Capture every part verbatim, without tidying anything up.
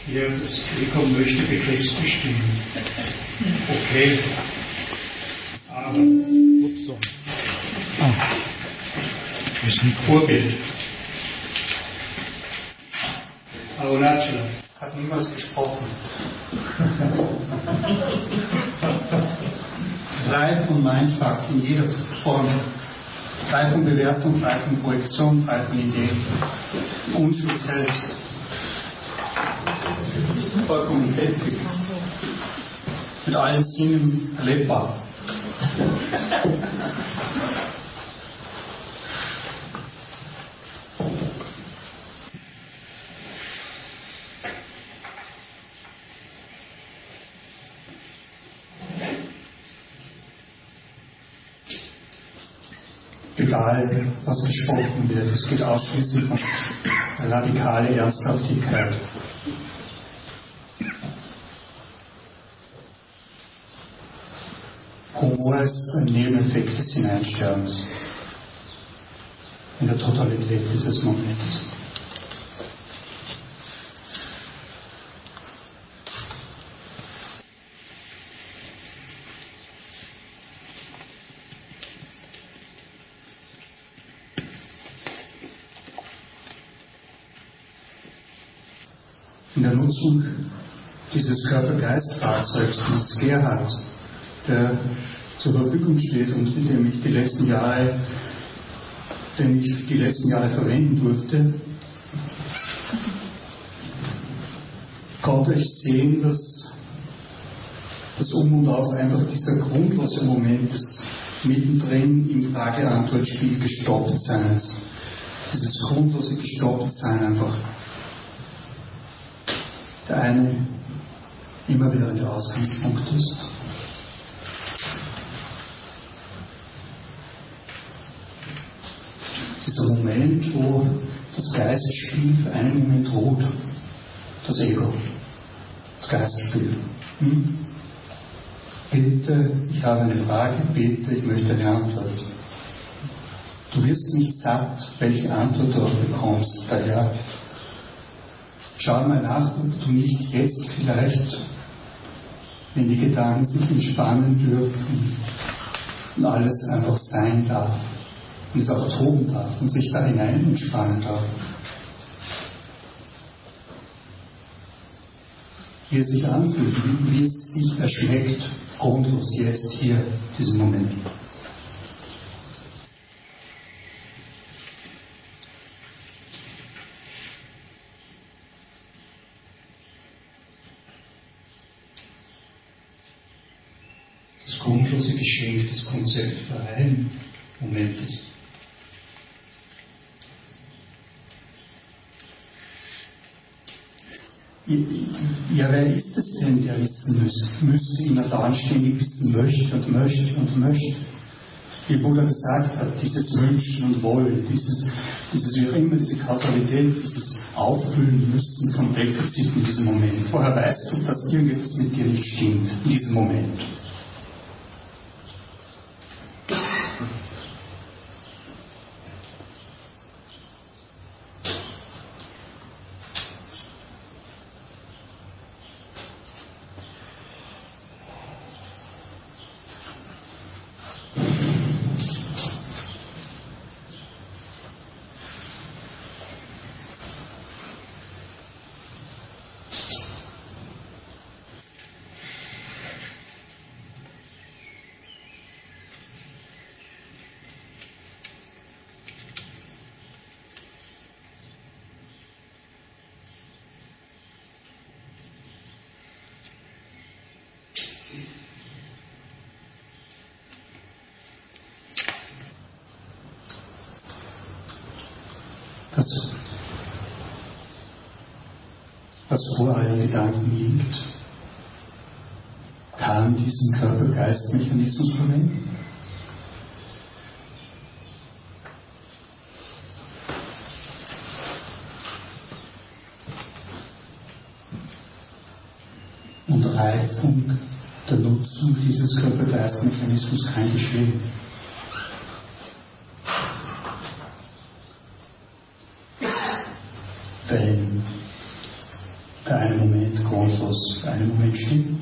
Ja, das Publikum möchte begriffsbestimmen. Okay. Aber. Ups, so. Ah. Das ist ein Vorbild. Arunachala hat niemals gesprochen. Frei von Mindfuck in jeder Form. Frei von Bewertung, frei von Projektion, frei von Ideen. Unschuld selbst. Vollkommen kräftig. Mit allen Sinnen erlebbar. Egal, was gesprochen wird, es geht ausschließlich um radikale Ernsthaftigkeit. Humor ist ein Nebeneffekt des Hineinsterbens in der Totalität dieses Momentes. In der Nutzung dieses Körper-Geist-Fahrzeugs, dieses Gerhard, der zur Verfügung steht und mit dem ich die letzten Jahre, den ich die letzten Jahre verwenden durfte, konnte ich sehen, dass das Um und Auf einfach dieser grundlose Moment des mittendrin im Frage-Antwort-Spiel Gestopptseins, dieses grundlose Gestopptsein einfach der eine immerwährende Ausgangspunkt ist. Dieser Moment, wo das Geistspiel für einen Moment ruht, das Ego, das Geistspiel. Hm? Bitte, ich habe eine Frage, bitte, ich möchte eine Antwort. Du wirst nicht satt, welche Antwort du auch bekommst. Daher schau mal nach, ob du nicht jetzt vielleicht, wenn die Gedanken sich entspannen dürfen und alles einfach sein darf und es auch toben darf und sich da hinein entspannen darf, wie es sich anfühlt, wie es sich erschmeckt, grundlos jetzt, hier, diesen Moment. Das grundlose Geschenk des konzeptfreien Momentes. Ja, wer ist es denn, der wissen müsste, müsste immer da ständig wissen möchte und möchte und möchte? Wie Buddha gesagt hat, dieses Wünschen und Wollen, dieses, dieses wie auch immer, diese Kausalität, dieses Auffüllen müssen von Defizit in diesem Moment. Vorher weißt du, dass irgendetwas mit dir nicht stimmt, in diesem Moment. Das, was vor allen Gedanken liegt, kann diesen Körper-Geist-Mechanismus verwenden. Und Reifung der Nutzung dieses Körper-Geist-Mechanismus kann geschehen. Wenn der eine Moment was für einen Moment stimmt.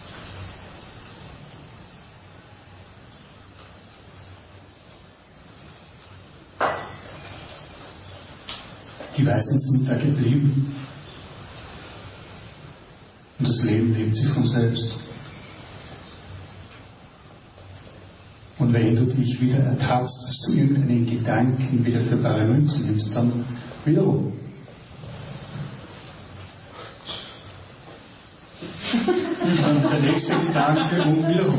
Die Weisen sind da geblieben. Und das Leben lebt sich von selbst. Und wenn du dich wieder ertappst, dass du irgendeinen Gedanken wieder für bare Münze nimmst, dann wiederum. Dann der nächste Gedanke und wiederum.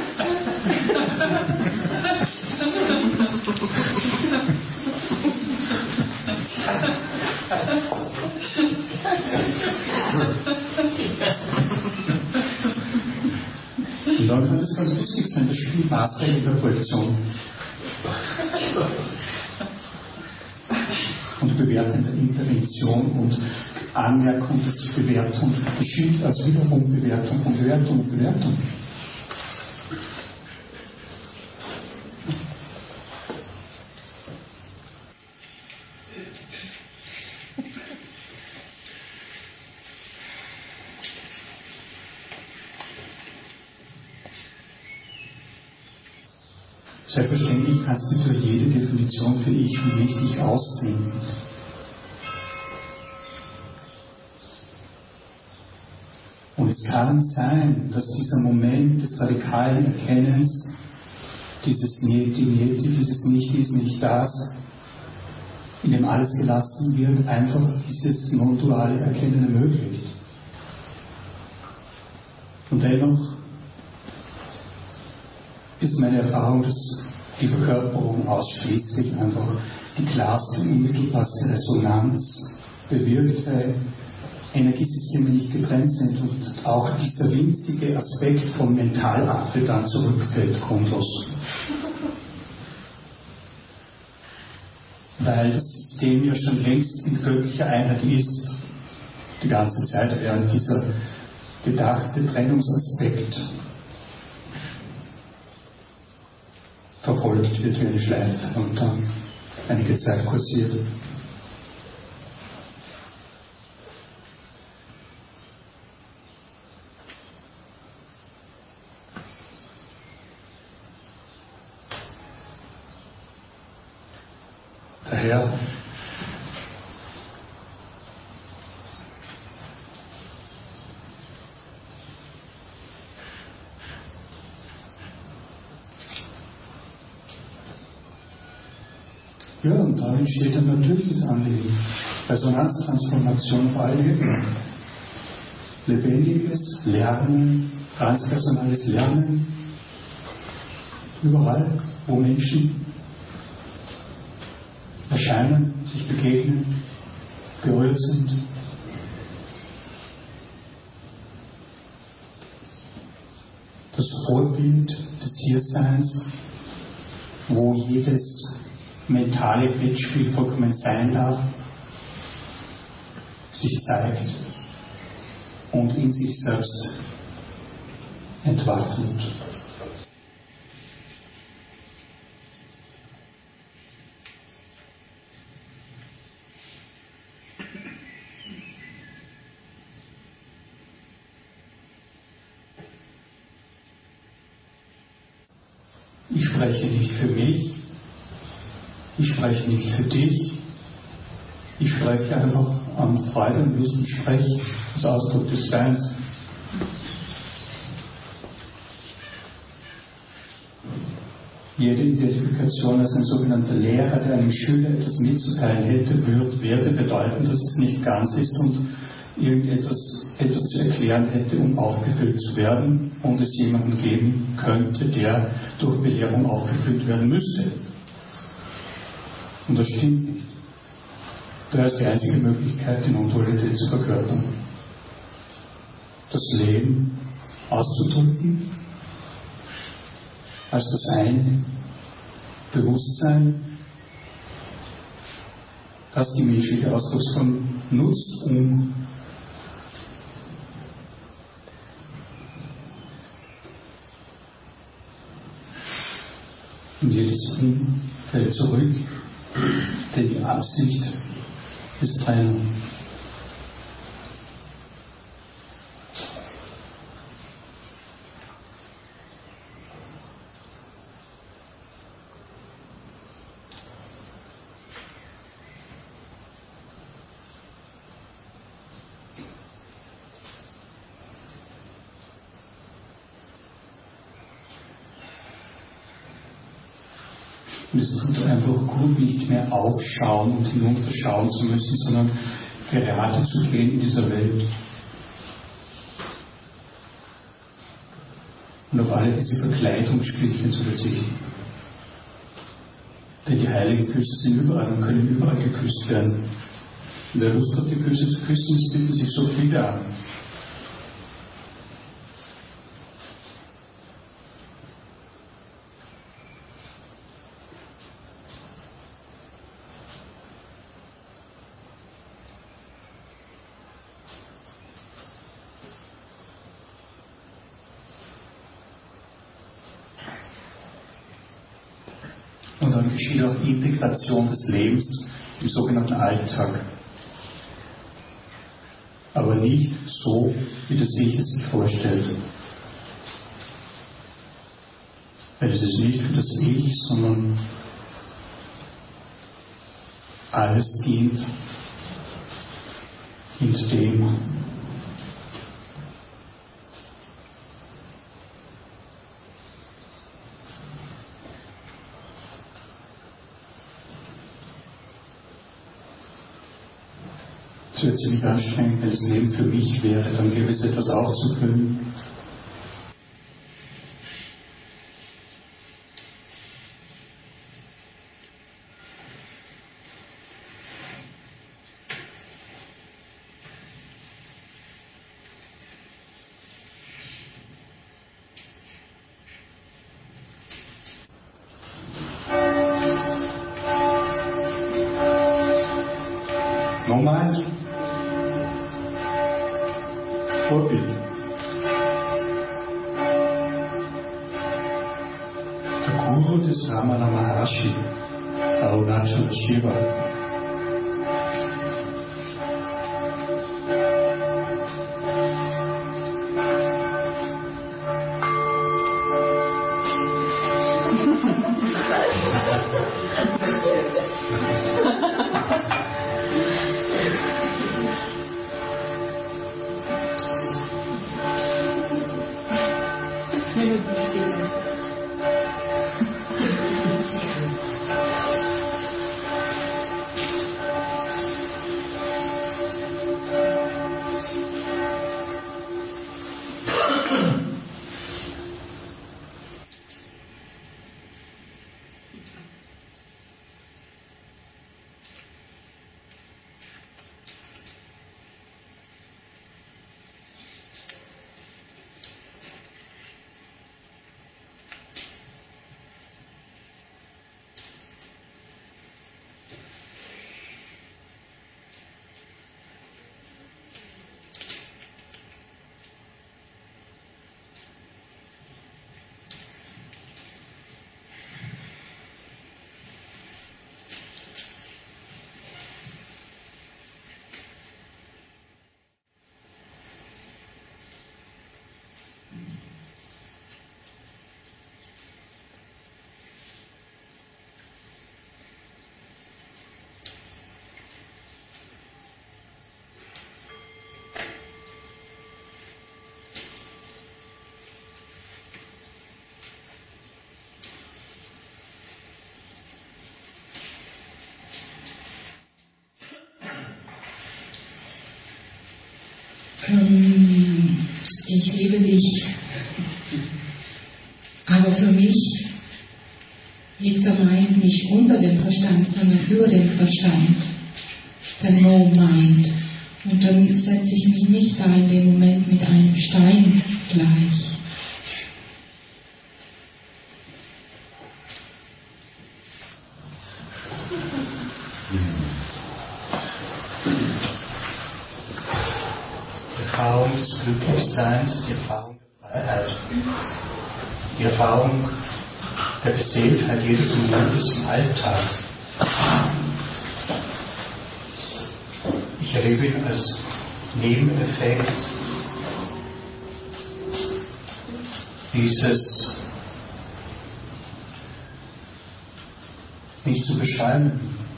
Und dann kann das ganz lustig sein, das Spiel Maßregelinterpolation. Und bewertende Intervention und Anmerkung des Bewertung geschieht als wiederum Bewertung und Bewertung und Bewertung. Selbstverständlich kannst du für jede Definition für Ich und Nicht dich ausdenken. Und es kann sein, dass dieser Moment des radikalen Erkennens, dieses Nieti, Nieti, dieses Nicht ist nicht das, in dem alles gelassen wird, einfach dieses non-duale Erkennen ermöglicht. Und dennoch ist meine Erfahrung, dass die Verkörperung ausschließlich einfach die klarste, unmittelbarste Resonanz bewirkt, weil Energiesysteme nicht getrennt sind und auch dieser winzige Aspekt vom Mentalaffe dann zurückfällt, grundlos. Weil das System ja schon längst in göttlicher Einheit ist, die ganze Zeit, während dieser gedachte Trennungsaspekt verfolgt wird wie eine Schleife und dann einige Zeit kursiert. Daher ja, und da entsteht ein natürliches Anliegen. Resonanztransformation auf allen Ebenen. Lebendiges Lernen, transpersonales Lernen, überall, wo Menschen erscheinen, sich begegnen, berührt sind. Das Vorbild des Hierseins, wo jedes mentale Wettspiel vollkommen sein darf, sich zeigt und in sich selbst entwaffnet. Ich spreche nicht für mich, ich spreche nicht für dich, ich spreche einfach am Freude und Lust und Sprech, das Ausdruck des Seins. Jede Identifikation als ein sogenannter Lehrer, der einem Schüler etwas mitzuteilen hätte, würde, werde bedeuten, dass es nicht ganz ist und irgendetwas etwas zu erklären hätte, um aufgefüllt zu werden und es jemanden geben könnte, der durch Belehrung aufgefüllt werden müsste. Und das stimmt nicht. Da ist die einzige Möglichkeit, die Non-Dualität zu verkörpern. Das Leben auszudrücken als das eine Bewusstsein, das die menschliche Ausdrucksform nutzt, um in jedes Um fällt zurück, denn die Absicht ist Trennung. Und es tut einfach gut, nicht mehr aufschauen und hinunterschauen zu müssen, sondern gerade zu gehen in dieser Welt. Und auf alle diese Verkleidungsspielchen zu verzichten. Denn die heiligen Füße sind überall und können überall geküsst werden. Und wer Lust hat, die Füße zu küssen, es bieten sich so viele an. Und dann geschieht auch Integration des Lebens im sogenannten Alltag. Aber nicht so, wie das Ich es sich vorstellt. Weil es ist nicht für das Ich, sondern alles dient in dem. Es wird ziemlich anstrengend, wenn das Leben für mich wäre, dann gäbe es etwas aufzufüllen. Nochmal. Vorbild. Der Guru des Ramana Maharshi, Arunachala Shiva. Ähm, ich liebe dich, aber für mich liegt der Mind nicht unter dem Verstand, sondern über dem Verstand, der No-Mind. Und dann setze ich mich nicht da in dem Moment mit einem Stein gleich. Die Erfahrung des Glücklichseins, die Erfahrung der Freiheit, die Erfahrung der Beseeltheit jedes Momentes im Alltag. Ich erlebe ihn als Nebeneffekt dieses nicht zu beschreiben.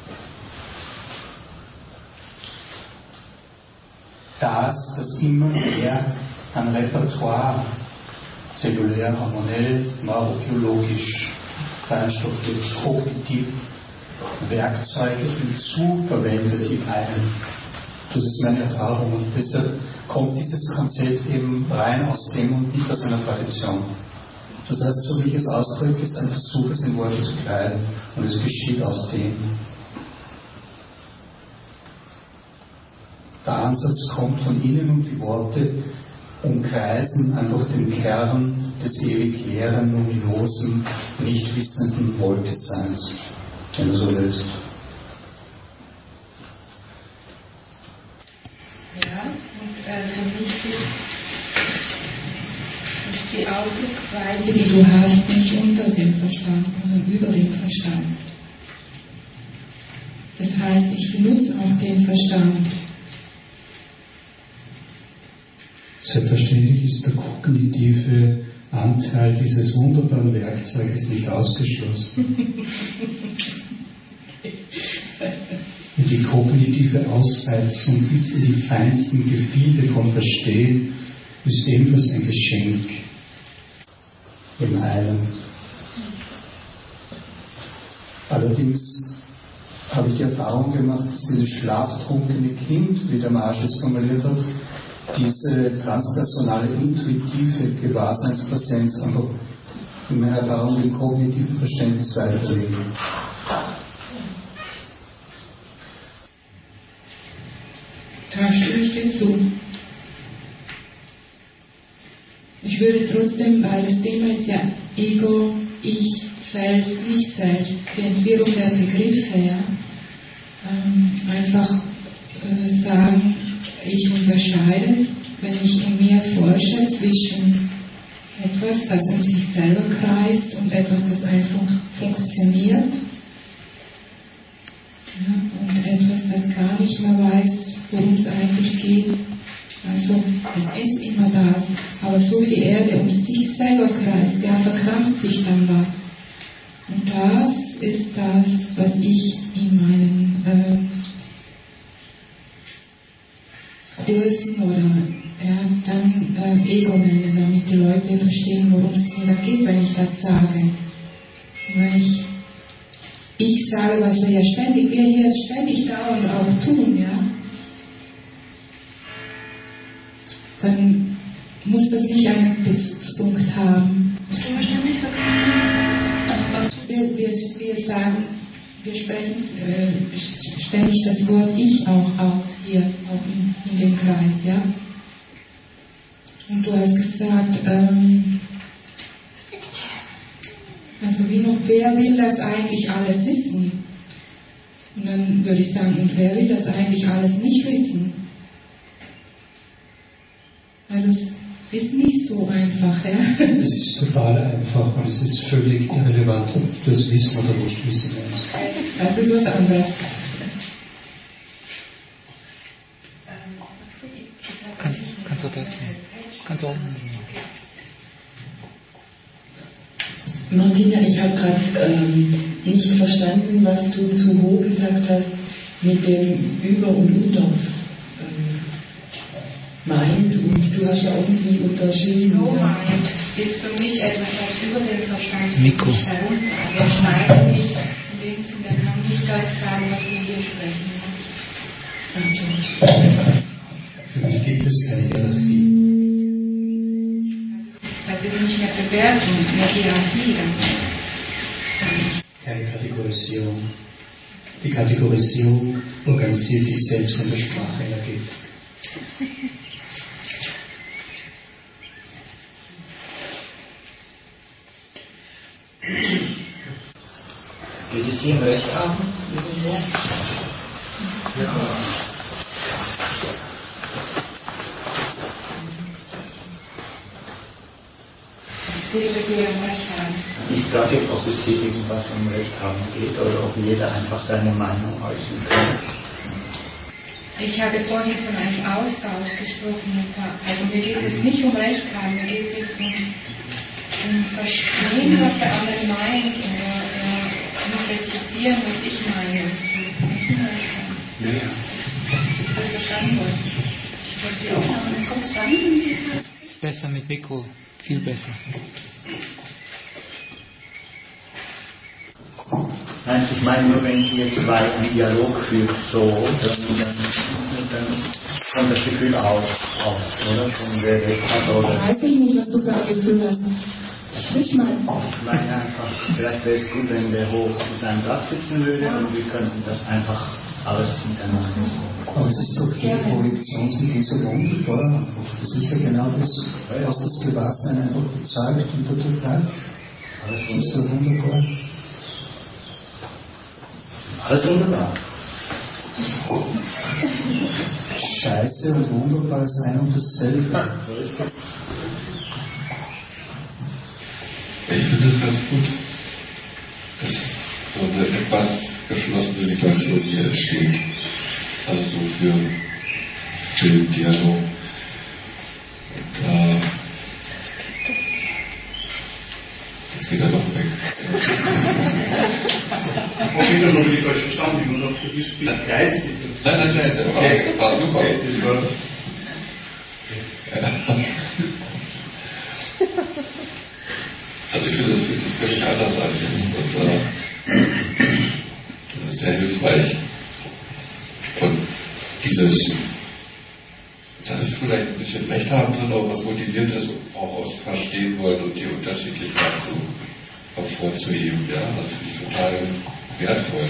Das, das immer mehr an Repertoire, zellulär, hormonell, neurobiologisch Feinstoff wird kognitiv Werkzeuge hinzuverwendet im einen. Das ist meine Erfahrung und deshalb kommt dieses Konzept eben rein aus dem und nicht aus einer Tradition. Das heißt, so wie ich es ausdrücke, ist ein Versuch, es in Worte zu kleiden und es geschieht aus dem. Der Ansatz kommt von innen und die Worte umkreisen einfach den Kern des ewig leeren, luminosen, nicht wissenden Wollteseins, wenn du so willst. Ja, und äh, für mich ist, ist die Ausdrucksweise, die du hast, nicht unter dem Verstand, sondern über dem Verstand. Das heißt, ich benutze auch den Verstand. Selbstverständlich ist der kognitive Anteil dieses wunderbaren Werkzeuges nicht ausgeschlossen. Und die kognitive Ausreizung bis in die feinsten Gefilde vom Verstehen ist ebenfalls ein Geschenk im Heilen. Allerdings habe ich die Erfahrung gemacht, dass dieses schlaftrunkene Kind, wie der Marsch es formuliert hat, diese transpersonale, intuitive Gewahrseinspräsenz einfach in meiner Erfahrung im kognitiven Verständnis weiterleben. Da stimme ich dir zu. Ich würde trotzdem, weil das Thema ist ja Ego, Ich, Selbst, nicht Selbst, die Entwicklung der Begriffe, ja, ähm, einfach äh, sagen, ich unterscheide, wenn ich in mir forsche, zwischen etwas, das um sich selber kreist und etwas, das einfach funktioniert. Ja, und etwas, das gar nicht mehr weiß, worum es eigentlich geht. Also, es ist immer das, aber so wie die Erde um sich selber kreist, ja, verkrampft sich dann was. Und das ist das, was ich in meinen äh, Kursen oder ja, dann äh, Ego nenne, damit die Leute verstehen, worum es mir da geht, wenn ich das sage. Und wenn ich ich sage, was wir ja ständig, wir hier ständig dauernd auch tun, ja, dann muss das nicht einen Bezugspunkt haben. Also was wir, wir, wir sagen, wir sprechen äh, ständig das Wort Ich auch aus, hier, auch in, in dem Kreis, ja. Und du hast gesagt, ähm, also wie noch, wer will das eigentlich alles wissen? Und dann würde ich sagen, und wer will das eigentlich alles nicht wissen? Also es ist nicht so einfach, ja. Es ist total einfach und es ist völlig irrelevant, ob du es wissen oder nicht wissen willst. Das ist was anderes. Kannst, kannst du das? Kannst du auch. Martina, ich habe gerade ähm, nicht verstanden, was du zu Ho gesagt hast mit dem Über und Unter ähm, meint, und du hast ja irgendwie unterschieden. No meint ist für mich etwas, was über den Verstand Mikro. herunter. Wir schneiden nicht, in dem Sinne kann nicht das sagen, was wir hier sprechen. Für mich gibt es keine Hierarchie. Das ist nicht mehr Bewertung, mehr Hierarchie. Keine Kategorisierung. Die Kategorisierung organisiert sich selbst in der Sprachenergetik. Geht es hier im Recht haben? Ja. Ich frage, ob es hier irgendwas um Recht haben geht oder ob jeder einfach seine Meinung äußern kann. Ich habe vorhin von einem Austausch gesprochen. Also mir geht es jetzt nicht um Recht haben, mir geht es jetzt um, um Verstehen, was der andere meint, oder äh, um rezitieren, was ich meine. Ja, ja. Ist das verstanden worden? Ich wollte die Aufnahme kurz rein. Ist besser mit Mikro, viel besser. Nein, ich meine nur, wenn ihr zwei einen Dialog führt, so, dann, dann, dann kommt das Gefühl auf, auf oder? Von wer recht hat, oder? Weiß ich nicht, was du für ein Gefühl hast. Sprich mal. Ich meine einfach, vielleicht wäre es gut, wenn der hoch mit einem Platz sitzen würde und wir könnten das einfach alles miteinander machen. Aber es ist doch die Projektionsmittel so wunderbar einfach. Das ist ja genau das, was das Gewahrsein einfach bezeugt und dadurch bleibt. Das ist so wunderbar. Alles wunderbar. Scheiße und wunderbar ist ein und dasselbe. Ich finde es ganz gut, dass so eine etwas geschlossene Situation hier entsteht. Also so für den Dialog. Und äh, das geht dann noch weg. Okay, dann habe ich falsch verstanden, oder? Du bist begeistert. Nein, nein, nein, das war, okay. war super. Okay, das war ja. Also ich finde, das fühlt sich völlig anders an jetzt. Und äh, das ist sehr hilfreich. Und dieses, dass ich vielleicht ein bisschen Recht haben drin, auch was motiviert ist, auch aus Verstehen wollen und die Unterschiedlichkeit so hervorzuheben. Ja, das finde ich total wertvoll.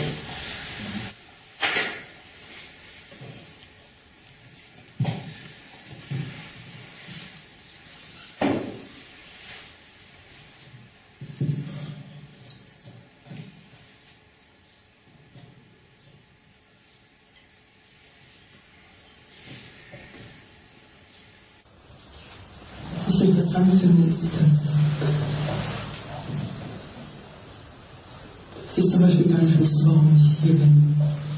Interessant finde, ist, dass ich zum Beispiel gar nicht wusste, warum ich hier bin.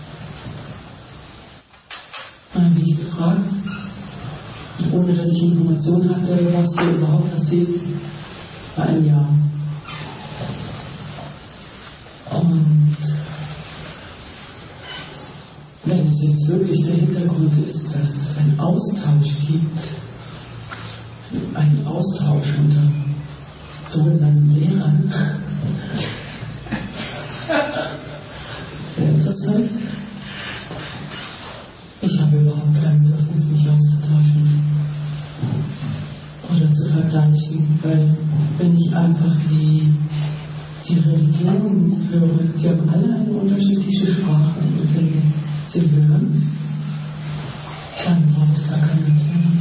Dann habe ich gefragt, und ohne dass ich Informationen hatte, was hier überhaupt passiert, vor einem Jahr. Und wenn es jetzt wirklich der Hintergrund ist, dass es einen Austausch gibt, einen Austausch unter sogenannten Lehrern. Sehr interessant. Ich habe überhaupt kein Bedürfnis, mich auszutauschen oder zu vergleichen, weil wenn ich einfach die, die Religionen höre, sie haben alle eine unterschiedliche Sprache und wenn sie hören, dann braucht es gar keine Erklärung.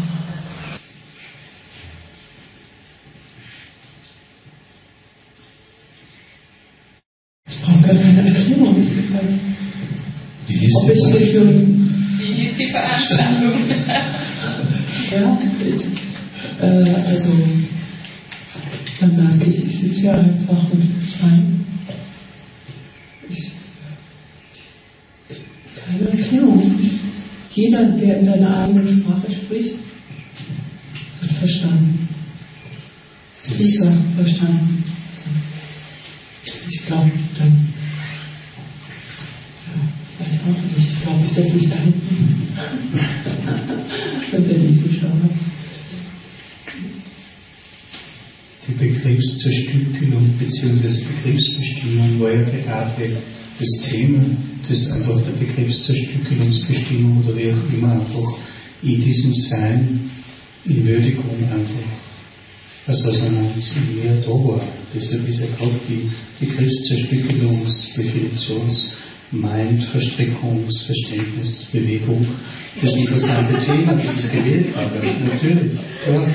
Wie hieß Ob ich mich für Wie hieß die Veranstaltung? ja, ich, äh, also dann merke ich, ich sitze ja einfach und es ist fein. Ich, keine Erklärung. Jeder, der in seiner eigenen Sprache spricht, wird verstanden. Sicher verstanden. Ich glaube, dann weiß auch nicht. Ich glaube, ich setze mich da hinten. Und werde die Zuschauer. Die Begriffszerstückelung bzw. Begriffsbestimmung war ja gerade das Thema, das einfach der Begriffszerstückelungsbestimmung oder wie auch immer einfach in diesem Sein, in Würdigung einfach als Resonanz in mir da war. Deshalb ist ja gerade die Begriffszerstückelungs-, Definitions-, Mind-, Verstrickungs-, Verständnis-, Bewegung das interessante Thema, das ich gewählt habe. Natürlich, ja.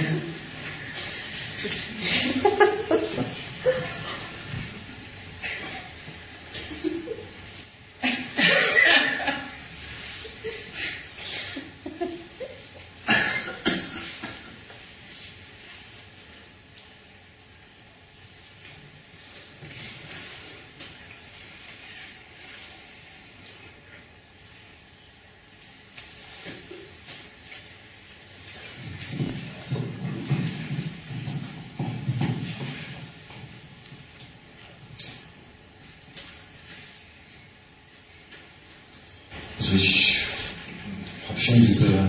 Also ich habe schon diese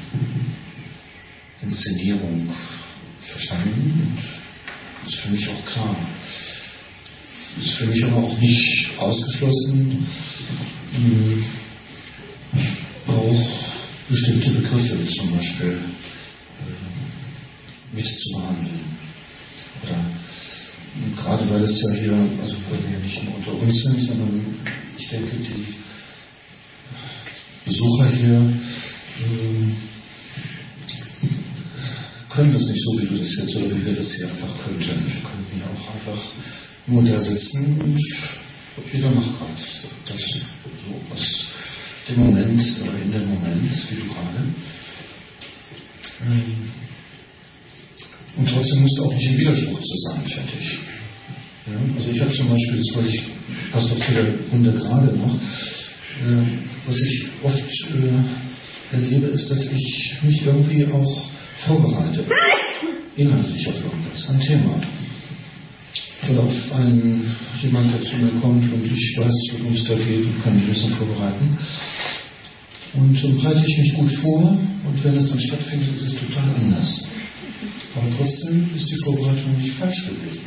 Inszenierung verstanden und ist für mich auch klar. Es für mich aber auch nicht ausgeschlossen, mh, auch bestimmte Begriffe zum Beispiel äh, mit zu behandeln. Oder und gerade weil es ja hier, also weil wir ja nicht nur unter uns sind, sondern ich denke, die Besucher hier äh, können das nicht so, wie du das jetzt oder wie wir das hier einfach könnten. Wir könnten ja auch einfach nur da sitzen und jeder macht gerade das so aus dem Moment oder in dem Moment, wie du gerade. Und trotzdem musst du auch nicht im Widerspruch zu sein, fertig. Ja, also ich habe zum Beispiel, das wollte ich, passt auch zu der Runde gerade noch, äh, was ich oft äh, erlebe, ist, dass ich mich irgendwie auch vorbereite, inhaltlich auf irgendwas, ein Thema. Oder auf einen, jemand, der zu mir kommt und ich weiß, worum es da geht und kann mich ein bisschen vorbereiten. Und dann bereite ich mich gut vor und wenn es dann stattfindet, ist es total anders. Aber trotzdem ist die Vorbereitung nicht falsch gewesen.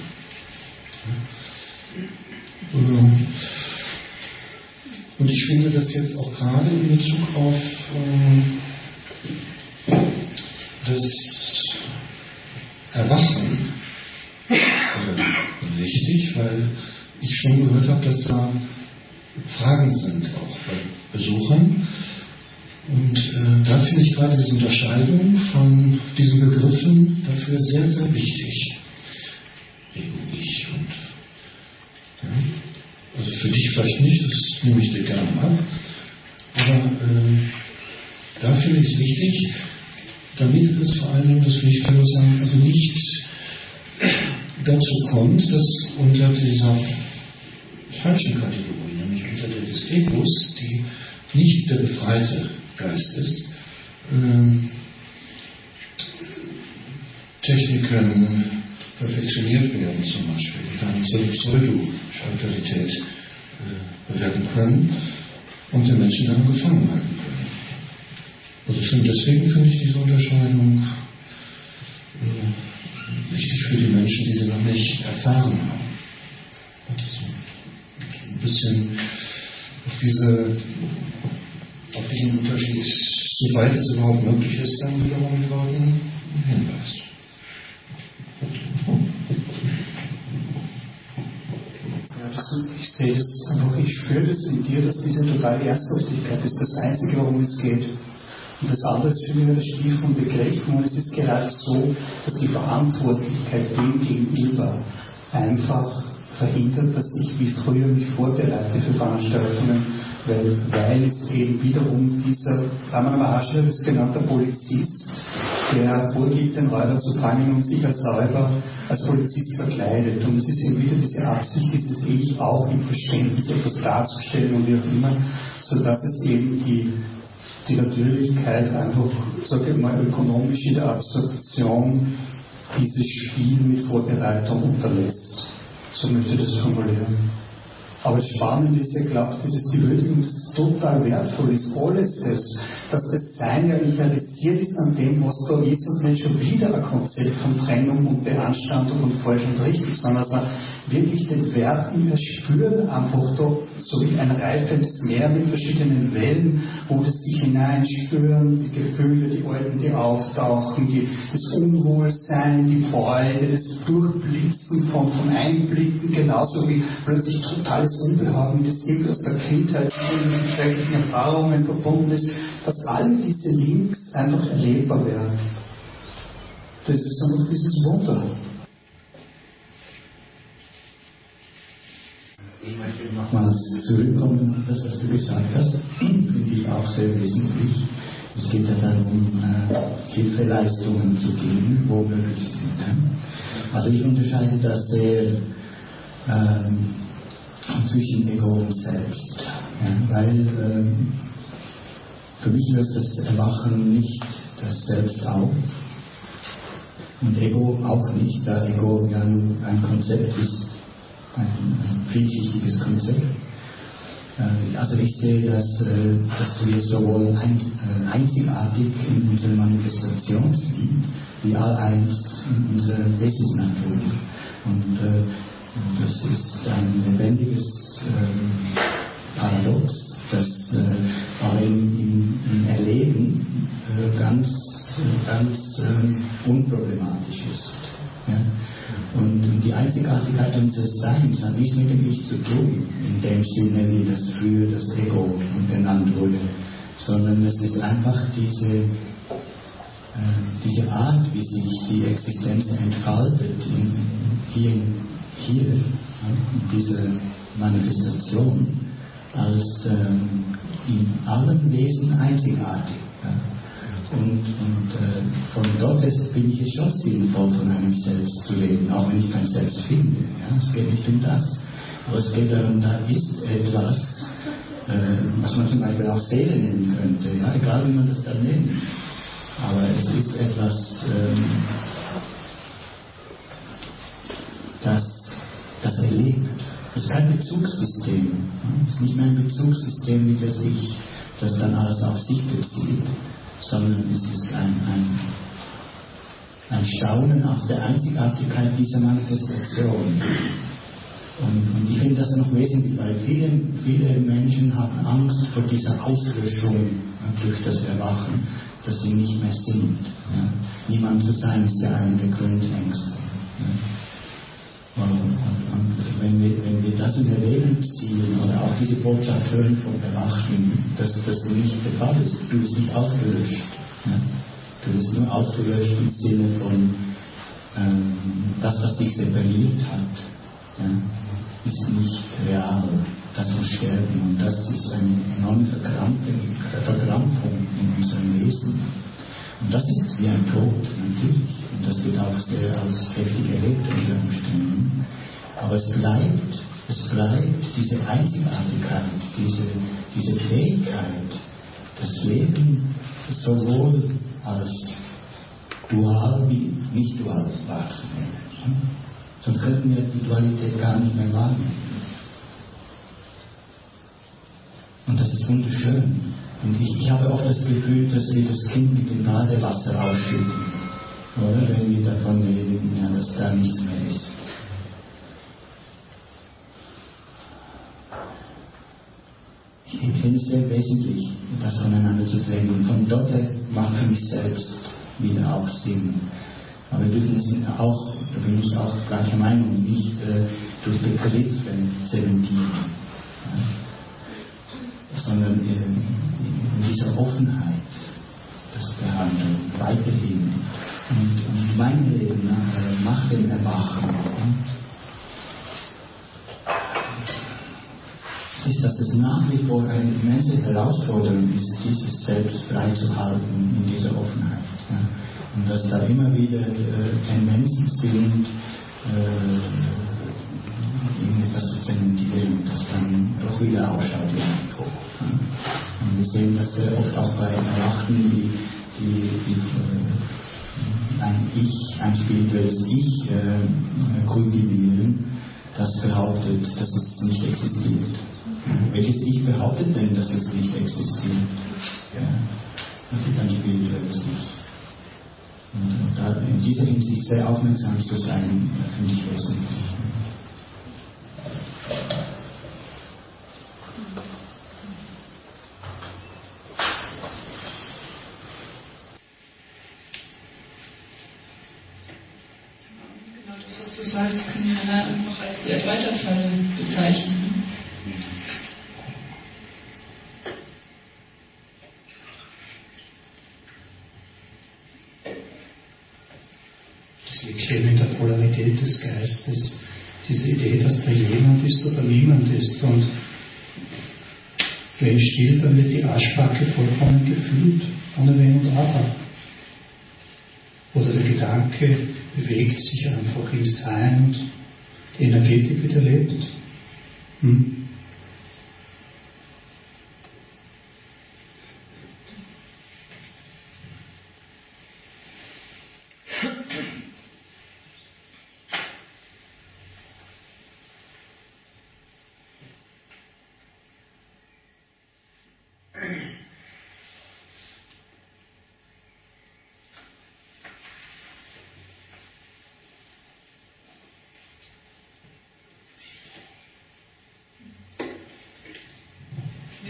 Und ich finde das jetzt auch gerade in Bezug auf das Erwachen wichtig, weil ich schon gehört habe, dass da Fragen sind, auch bei Besuchern. Und äh, da finde ich gerade diese Unterscheidung von diesen Begriffen dafür sehr, sehr wichtig. Ego, ich und ja, also für dich vielleicht nicht, das nehme ich dir gerne ab. Aber äh, da finde ich es wichtig, damit es vor allen Dingen, das will ich klar sagen, also nicht dazu kommt, dass unter dieser falschen Kategorie, nämlich unter der des Egos, die nicht der befreite Geist ist, ähm, Techniken perfektioniert werden zum Beispiel, die dann zur Pseudo-Spiritualität äh, werden können und den Menschen dann gefangen halten können. Also schon deswegen finde ich diese Unterscheidung äh, wichtig für die Menschen, die sie noch nicht erfahren haben. Und das ein bisschen auf diese auf diesen Unterschied, soweit es überhaupt möglich ist, dann wiederum mit Worten Hinweis. Ja, das, ich sehe das einfach, ich spüre das in dir, dass diese totale Ernsthaftigkeit ist das Einzige, worum es geht. Und das andere ist für mich der Spiel von Begriffen und es ist gerade so, dass die Verantwortlichkeit dem gegenüber einfach verhindert, dass ich wie früher mich vorbereite für Veranstaltungen, weil, weil es eben wiederum dieser, Raman Maharshi hat es genannt, der Polizist, der vorgibt, den Räuber zu fangen und sich als Räuber, als Polizist verkleidet. Und es ist eben wieder diese Absicht, dieses Ich auch im Verständnis etwas darzustellen und wie auch immer, sodass es eben die, die Natürlichkeit einfach, sage ich mal, ökonomisch in der Absorption dieses Spiel mit Vorbereitung unterlässt. So möchte ich das formulieren. Aber das Spannende ist ja, glaubt, dieses die Würdigung, das total wertvoll ist, alles das, dass das Sein ja interessiert ist an dem, was da ist und nicht schon wieder ein Konzept von Trennung und Beanstandung und falsch und richtig, sondern also wirklich den Wert in das Spüren einfach da, so wie ein reifendes Meer mit verschiedenen Wellen, wo das sich hineinspüren, die Gefühle, die alten, die auftauchen, die, das Unwohlsein, die Freude, das Durchblitzen von, von Einblicken, genauso wie plötzlich totales Unbehagen, das irgendwie aus der Kindheit mit schrecklichen Erfahrungen verbunden ist, dass all diese Links einfach erlebbar werden. Das ist einfach dieses Wunder. Ich möchte nochmals zurückkommen auf das, was du gesagt hast. Finde ich auch sehr wesentlich. Es geht ja darum, äh, Hilfeleistungen zu geben, wo möglich sind. Also ich unterscheide das sehr ähm, zwischen Ego und Selbst. Ja, weil ähm, für mich löst das Erwachen nicht das Selbst auf und Ego auch nicht, da Ego ja nur ein Konzept ist, ein, ein vielschichtiges Konzept. Äh, also ich sehe, dass, äh, dass wir sowohl ein, äh, einzigartig in unserer Manifestation sind, wie all eins in unserer Wesensnatur. Und äh, Und das ist ein lebendiges ähm, Paradox, das äh, aber im, im, im Erleben äh, ganz, ganz äh, unproblematisch ist. Ja? Und, und die Einzigartigkeit unseres Seins hat nicht mit dem Ich zu tun, in dem Sinne, wie das früher das Ego benannt wurde, sondern es ist einfach diese, äh, diese Art, wie sich die Existenz entfaltet, in, hier, hier ja, in dieser Manifestation, als ähm, in allen Wesen einzigartig. Ja. Und, und äh, von dort bin ich es schon sinnvoll, von einem Selbst zu reden, auch wenn ich kein Selbst finde. Ja? Es geht nicht um das. Aber es geht darum, da ist etwas, äh, was man zum Beispiel auch Seele nennen könnte, ja? Egal wie man das dann nennt. Aber es ist etwas, ähm, das, das erlebt. Es ist kein Bezugssystem. Ja? Es ist nicht mehr ein Bezugssystem wie das Ich, das dann alles auf sich bezieht, sondern es ist ein, ein, ein Staunen aus der Einzigartigkeit dieser Manifestation. Und, und ich finde das noch wesentlich, weil viele, viele Menschen haben Angst vor dieser Auslöschung ja, durch das Erwachen, dass sie nicht mehr sind. Ja. Niemand zu sein ist ja einer der Grundängste. Ja. Und, und, und wenn, wir, wenn wir das in Erwägung ziehen oder auch diese Botschaft hören vom Erwachen, dass das nicht der Fall ist, du bist nicht ausgelöscht. Ja. Du bist nur ausgelöscht im Sinne von ähm, das, was dich separiert hat, ja, ist nicht real. Das muss sterben und das ist eine enorme Verkrampfung, Verkrampfung in unserem Wesen. Und das ist wie ein Tod, natürlich. Und das wird auch sehr als heftig erlebt unter Umständen. Aber es bleibt, es bleibt diese Einzigartigkeit, diese, diese Fähigkeit, das Leben sowohl als dual wie nicht dual wahrzunehmen. Sonst könnten wir die Dualität gar nicht mehr wahrnehmen. Und das ist wunderschön. Und ich, ich habe oft das Gefühl, dass wir das Kind mit dem Badewasser ausschütten. Oder wenn wir davon reden, ja, dass da nichts mehr ist. Ich finde es sehr wesentlich, das voneinander zu trennen. Von dort her macht für mich selbst wieder auch Sinn. Aber wir dürfen es auch, da bin ich auch gleicher Meinung, nicht äh, durch Begriffe zementieren. Ja? Sondern in, in dieser Offenheit, das Behandeln weiterhin. Und, und mein Leben äh, macht den Erwachen. Ja? Ist, dass es nach wie vor eine immense Herausforderung ist, dieses Selbst frei zu halten in dieser Offenheit. Ja? Und dass da immer wieder äh, Tendenzen sind, äh, irgendetwas zu zementieren, das dann doch wieder ausschaut wie ein Ego. Und wir sehen das sehr oft auch bei Erwachten, die, die, die äh, ein Ich, ein spirituelles Ich äh, kultivieren, das behauptet, dass es nicht existiert. Welches Ich behauptet denn, dass es nicht existiert? Ja, das ist ein spirituelles Ich. Und da in dieser Hinsicht sehr aufmerksam zu sein, finde ich wesentlich. Genau das, was du sagst, kann man einfach als die Erweiterfalle bezeichnen. Wir kleben in der Polarität des Geistes diese Idee, dass da jemand ist oder niemand ist. Und wenn still, dann wird die Arschbacke vollkommen gefühlt, ohne Wenn und Aber. Oder der Gedanke bewegt sich einfach im Sein und die Energetik wird erlebt. Hm?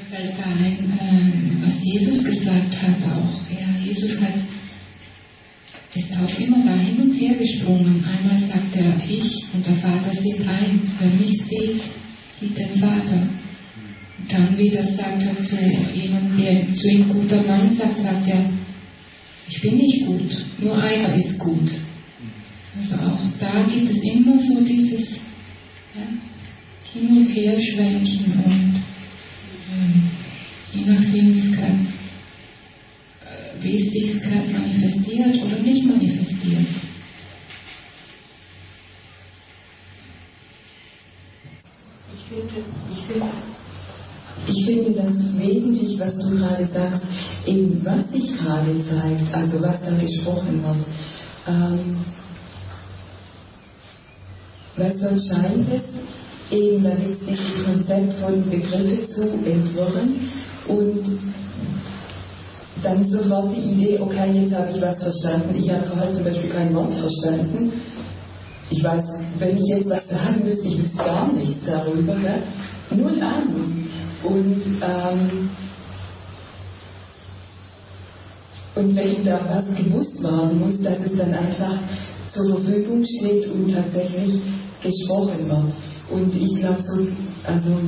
fällt ein, ähm, was Jesus gesagt hat auch. Ja, Jesus hat, ist auch immer da hin und her gesprungen. Einmal sagt er, ich und der Vater sind eins. Wer mich sieht, sieht den Vater. Und dann wieder sagt er zu jemandem, der zu ihm guter Mann sagt, sagt er, ich bin nicht gut, nur einer ist gut. Also auch da gibt es immer so dieses ja, Hin- und Herschwenken und ähm, je nachdem, wie es gerade äh, wie es sich gerade manifestiert oder nicht manifestiert. Ich finde, ich finde, ich finde das wesentlich, was du gerade sagst, eben was sich gerade zeigt, also was da gesprochen wird. Ähm, weil sonst scheint es eben, da ist dieses Konzept von Begriffe zu entwirren und dann sofort die Idee, okay, jetzt habe ich was verstanden. Ich habe vorher zum Beispiel kein Wort verstanden. Ich weiß, wenn ich jetzt was sagen müsste, ich wüsste gar nichts darüber. Ne? Null Ahnung. Und, ähm, und wenn da was gewusst werden muss, dass es dann einfach zur Verfügung steht und tatsächlich gesprochen wird. Und ich glaube so, also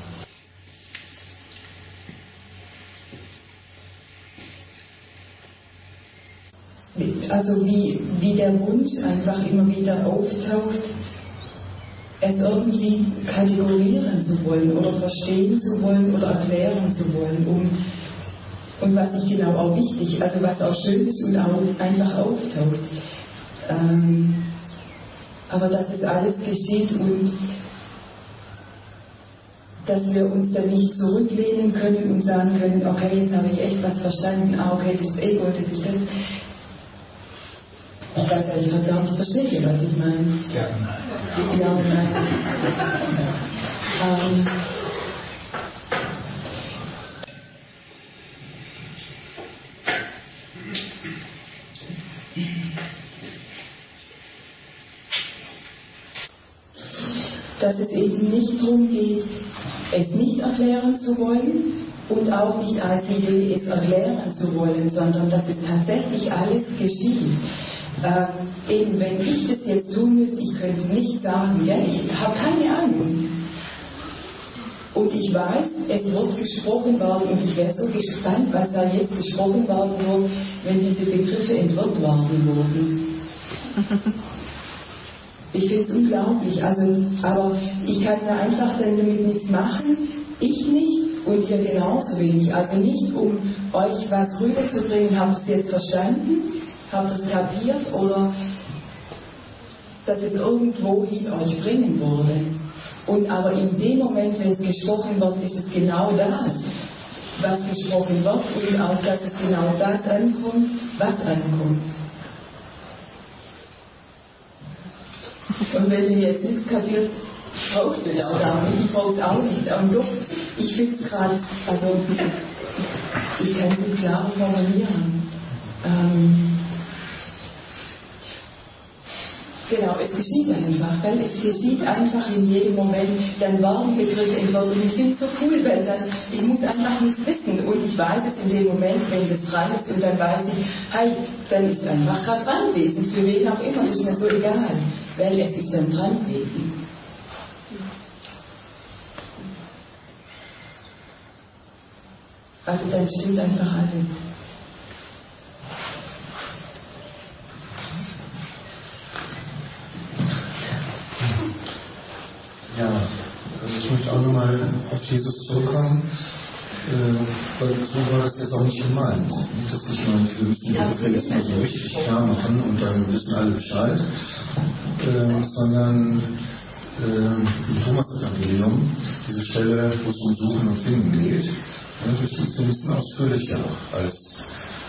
also wie, wie der Wunsch einfach immer wieder auftaucht, es irgendwie kategorieren zu wollen oder verstehen zu wollen oder erklären zu wollen. Um, und was ich genau auch wichtig, also was auch schön ist und auch einfach auftaucht. Ähm, aber dass es alles geschieht und dass wir uns dann nicht zurücklehnen können und sagen können, okay, jetzt habe ich echt was verstanden, ah, okay, das ist Ego, das ist das. Ich weiß ehrlich gesagt gar nicht, verstehe, was ich meine. Ja, nein. Ja, nein. ähm, dass es eben nicht darum geht, es nicht erklären zu wollen und auch nicht als Idee, es erklären zu wollen, sondern dass es tatsächlich alles geschieht. Ähm, eben, wenn ich das jetzt tun müsste, ich könnte nicht sagen, ja, ich habe keine Ahnung. Und ich weiß, es wird gesprochen werden und ich wäre so gespannt, was da jetzt gesprochen werden wird, wenn diese Begriffe entwirrt werden würden. Ich finde es unglaublich, also, aber ich kann da einfach dann damit nichts machen, ich nicht und ihr genauso wenig. Also nicht, um euch was rüberzubringen, habt ihr es jetzt verstanden, habt ihr es kapiert oder dass es irgendwo hin euch bringen würde. Und aber in dem Moment, wenn es gesprochen wird, ist es genau das, was gesprochen wird und auch, dass es genau das ankommt, was ankommt. Und wenn ihr jetzt nichts kapiert, braucht ihr ja auch gar nicht, ich brauche auch nicht. Und doch, ich finde es gerade, also ich kann es klarer formulieren. Ähm, genau, es geschieht einfach, weil es geschieht einfach in jedem Moment, dann werden Begriffe entworfen. Und ich finde es so cool, weil dann, ich muss einfach nichts wissen und ich weiß es in dem Moment, wenn das dran ist und dann weiß ich, hey, dann ist einfach gerade dran gewesen, für wen auch immer, das ist mir so egal, weil es ist dann dran gewesen. Also dann stimmt einfach alles. Ja, also ich möchte auch nochmal auf Jesus zurückkommen, äh, weil so war das jetzt auch nicht gemeint. Nicht, dass ich meine, wir müssen die Begriffe jetzt mal so richtig klar machen und dann wissen alle Bescheid, äh, sondern äh, im Thomas-Evangelium, diese Stelle, wo es um Suchen und Finden geht, ja, das ist ein bisschen ausführlicher als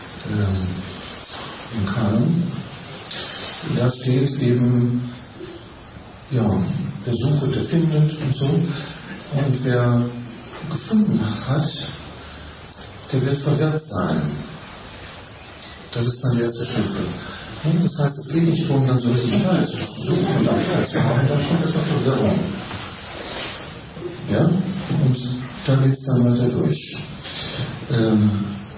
äh, im Kanon. Da steht eben, ja, wer sucht, der findet und so. Und wer gefunden hat, der wird verwirrt sein. Das ist dann die erste Stufe. Und das heißt, es geht nicht darum, dann so richtig klar zu suchen und dann klar zu machen, dann kommt erstmal Verwirrung. Ja? Und da geht es dann weiter durch. Ähm,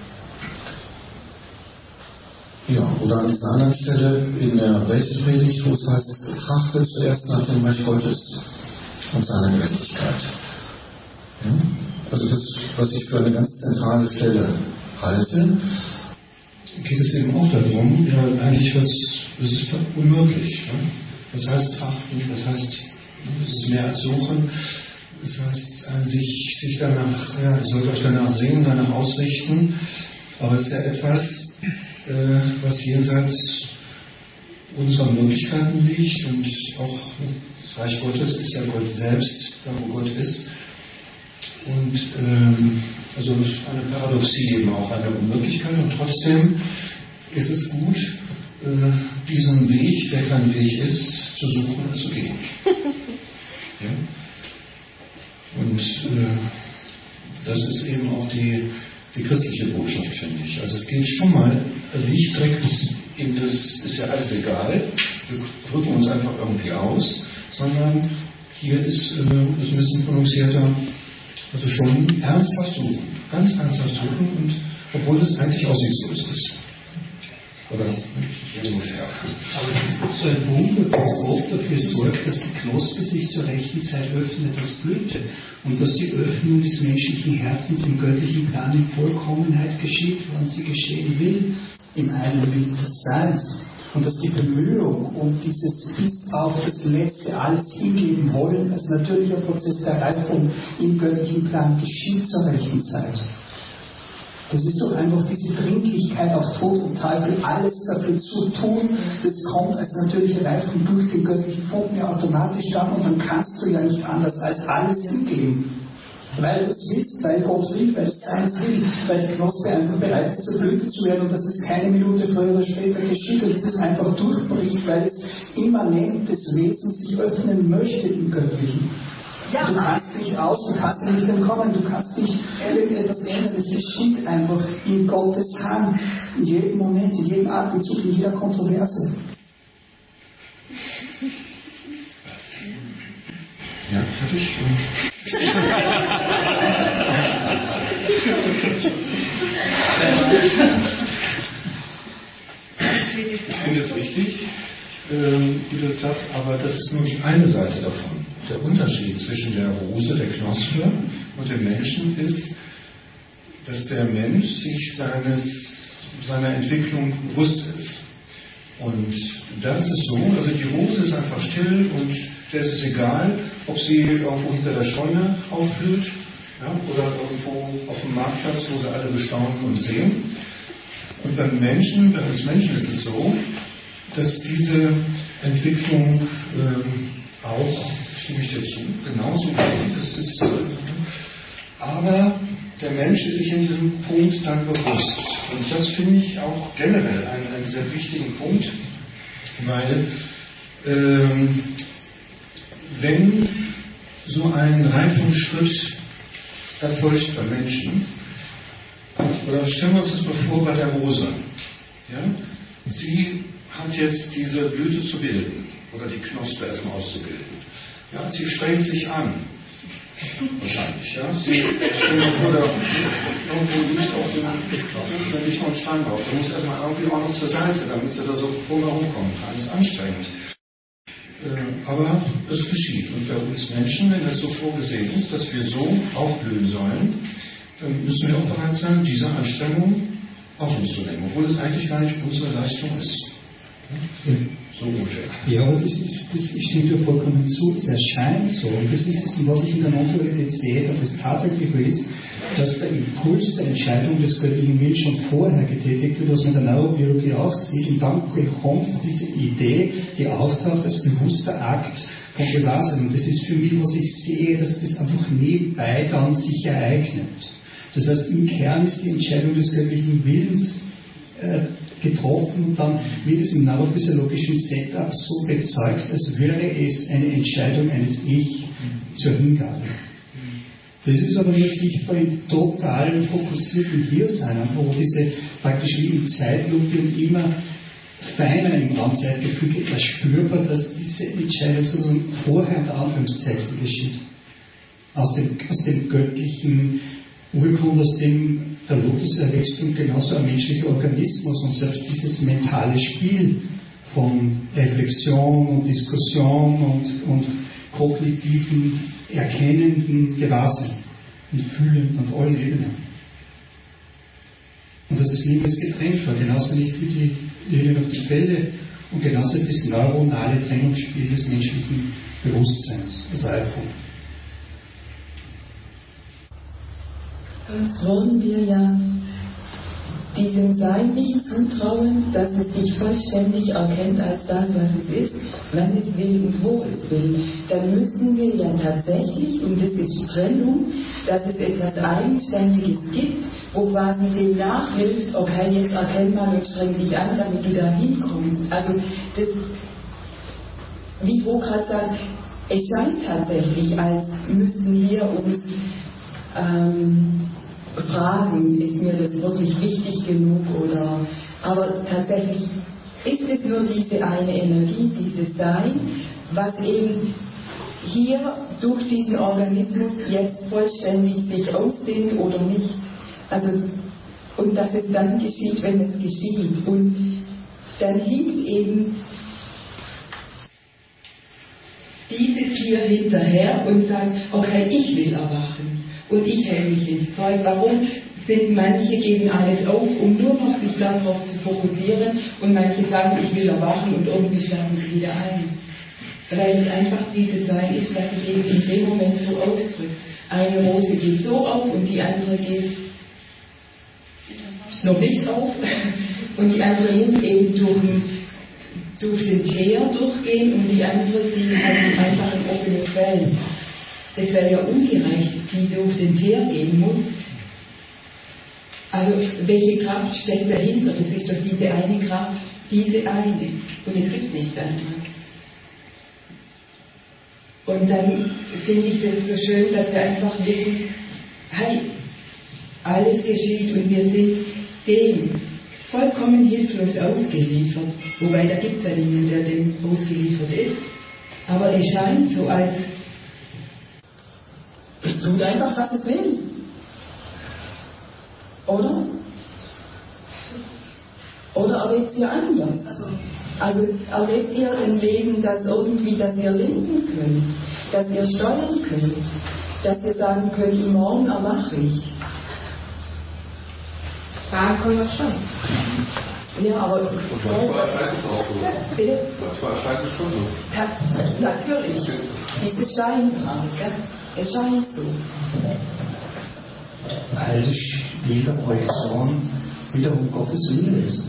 ja, oder an dieser anderen Stelle in der Weltpredigt, wo es heißt, trachte zuerst nach dem Reich Gottes und seiner Gerechtigkeit. Ja? Also das, was ich für eine ganz zentrale Stelle halte, geht es eben auch darum, ja, eigentlich, was, was ist unmöglich. Ne? Was heißt trachten, was heißt, es ist mehr als suchen, das heißt, sich, sich danach, ja, ihr sollt euch danach sehen, danach ausrichten, aber es ist ja etwas, äh, was jenseits unserer Möglichkeiten liegt und auch das Reich Gottes ist ja Gott selbst, da wo Gott ist. Und ähm, also eine Paradoxie eben auch, eine Unmöglichkeit und trotzdem ist es gut, äh, diesen Weg, der kein Weg ist, zu suchen und zu gehen. Ja? Und äh, das ist eben auch die, die christliche Botschaft, finde ich. Also es geht schon mal nicht direkt in das, ist ja alles egal, wir drücken uns einfach irgendwie aus, sondern hier ist äh, ein bisschen prononcierter, also schon ernsthaft suchen, ganz ernsthaft suchen, und obwohl es eigentlich aussichtslos ist. Oder das ungefähr. Aber es ist doch so ein Wunder, dass Gott dafür sorgt, dass die Knospe sich zur rechten Zeit öffnet als Blüte und dass die Öffnung des menschlichen Herzens im göttlichen Plan in Vollkommenheit geschieht, wann sie geschehen will, im Element des Seins. Und dass die Bemühung und dieses bis auf das Letzte alles hingeben wollen, als natürlicher Prozess der Reifung im göttlichen Plan geschieht zur rechten Zeit. Das ist doch einfach diese Dringlichkeit auf Tod und Teufel, alles dafür zu tun. Das kommt als natürliche Reifung durch den göttlichen Funken ja automatisch dann, und dann kannst du ja nicht anders als alles hingeben. Weil du es willst, weil Gott will, weil es Seins will, weil die Knospe einfach bereit ist, zur Blüte zu werden und dass es keine Minute früher oder später geschieht und dass es einfach durchbricht, weil es immanent des Wesens sich öffnen möchte im Göttlichen. Ja. Du kannst nicht raus, du kannst nicht entkommen, du kannst nicht irgendetwas ändern. Es geschieht einfach in Gottes Hand, in jedem Moment, in jedem Atemzug, in jeder Kontroverse. Ja, fertig. Ich finde es richtig, ähm, wie du es sagst, aber das ist nur die eine Seite davon. Der Unterschied zwischen der Rose, der Knospe und dem Menschen ist, dass der Mensch sich seines, seiner Entwicklung bewusst ist. Und da ist es so, also die Rose ist einfach still und der ist es egal, ob sie irgendwo hinter der Scheune aufblüht, ja, oder irgendwo auf dem Marktplatz, wo sie alle bestaunen und sehen. Und beim Menschen, bei uns Menschen ist es so, dass diese Entwicklung ähm, auch, stimme ich dir zu, genauso geschieht. Es ist, äh, aber der Mensch ist sich in diesem Punkt dann bewusst. Und das finde ich auch generell einen, einen sehr wichtigen Punkt, weil ähm, wenn so ein Reifungsschritt erfolgt beim Menschen, oder stellen wir uns das mal vor bei der Rose. Ja? Sie hat jetzt diese Blüte zu bilden, oder die Knospe erstmal auszubilden. Ja? Sie strengt sich an. Wahrscheinlich, ja. Sie stellen mir vor, da irgendwo liegt auf dem, da liegt noch ein Stein drauf. Der muss erstmal irgendwie auch noch zur Seite, damit sie da so drumherum kommen kann. Das ist anstrengend. Äh, aber es geschieht. Und bei uns Menschen, wenn das so vorgesehen ist, dass wir so aufblühen sollen, dann müssen wir auch bereit sein, diese Anstrengung auf uns zu nehmen, obwohl es eigentlich gar nicht unsere Leistung ist. Ja? So ungefähr. Ja, aber das ist, das, ich stimme dir vollkommen zu, es erscheint so, und das ist es, was ich in der Non-Dualität sehe, dass es tatsächlich so ist, dass der Impuls der Entscheidung des göttlichen Willens schon vorher getätigt wird, was man in der Neurobiologie auch sieht, und dann kommt diese Idee, die auftaucht als bewusster Akt von Gewahrsein. Das ist für mich, was ich sehe, dass das einfach nebenbei dann sich ereignet. Das heißt, im Kern ist die Entscheidung des göttlichen Willens äh, getroffen, und dann wird es im neurophysiologischen Setup so bezeugt, als wäre es eine Entscheidung eines Ich zur Hingabe. Das ist aber nicht sichtbar im totalen fokussierten Hiersein, wo diese praktisch wie in Zeitlupe und immer feiner im Raumzeitgefüge erspürbar, dass diese Entscheidung sozusagen vorher unter Anführungszeichen geschieht. aus dem, aus dem göttlichen Urgrund, aus dem der Lotus erwächst und genauso ein menschlicher Organismus und selbst dieses mentale Spiel von Reflexion und Diskussion und, und kognitiven, erkennenden Gewahrsein und fühlend auf allen Ebenen. Und dass es niemals getrennt war, genauso nicht wie die Linien auf dem Felde und genauso das neuronale Trennungsspiel des menschlichen Bewusstseins, das iPhone. Sonst wollen wir ja diesem Sein nicht zutrauen, dass es sich vollständig erkennt als das, was es ist, wenn es will und wo es will. Dann müssen wir ja tatsächlich, und das ist Trennung, dass es etwas Eigenständiges gibt, wo quasi dem nachhilft, okay, jetzt erkenn mal und streng dich an, damit du da hinkommst. Also, das, wie ich gerade sagt, es scheint tatsächlich, als müssten wir uns ähm, fragen, ist mir das wirklich wichtig genug oder, aber tatsächlich ist es nur diese eine Energie, dieses Sein, was eben hier durch diesen Organismus jetzt vollständig sich ausdehnt oder nicht. Also, und dass es dann geschieht, wenn es geschieht. Und dann hinkt eben dieses hier hinterher und sagt, okay, ich will erwachen. Und ich hänge mich ins Zeug. Warum sind manche gegen alles auf, um nur noch sich darauf zu fokussieren, und manche sagen, ich will erwachen, und irgendwie schlafen sie wieder ein. Weil es einfach dieses Sein ist, was sich eben in dem Moment so ausdrückt. Eine Rose geht so auf und die andere geht noch nicht auf. Und die andere muss eben durch, durch den Teer durchgehen und die andere, die hat einfach ein offenes Feld. Es wäre ja ungerecht, die durch den Teer gehen muss. Also, welche Kraft steckt dahinter? Das ist doch diese eine Kraft, diese eine. Und es gibt nichts anderes. Und dann finde ich es so schön, dass wir einfach wissen, hey, alles geschieht und wir sind dem vollkommen hilflos ausgeliefert. Wobei, da gibt es ja niemanden, der dem ausgeliefert ist. Aber es scheint so, als es tut einfach, was es will. Oder? Oder erlebt ihr anders? Also erlebt ihr ein Leben, das irgendwie, dass ihr lenken könnt, dass ihr steuern könnt, dass ihr sagen könnt, morgen erwache ich. Fragen können wir schon. Ja, aber manchmal erscheint es auch so. Bitte? Manchmal erscheint es schon so. Das, natürlich. Dieses Scheinfrage, gell? Es scheint so. Weil das Spiel der Projektion wiederum Gottes Wille ist.